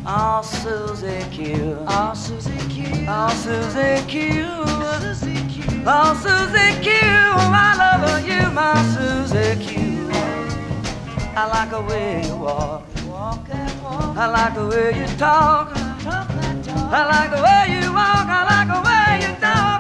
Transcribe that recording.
Oh, Susie Q. Oh, Susie Q. Oh, Susie Q. Susie Q. Oh, Susie Q. I love you, my Susie Q. I like the way you walk. Walk that walk. I like the way you talk. Talk that talk. I like the way you walk. I like the way you talk.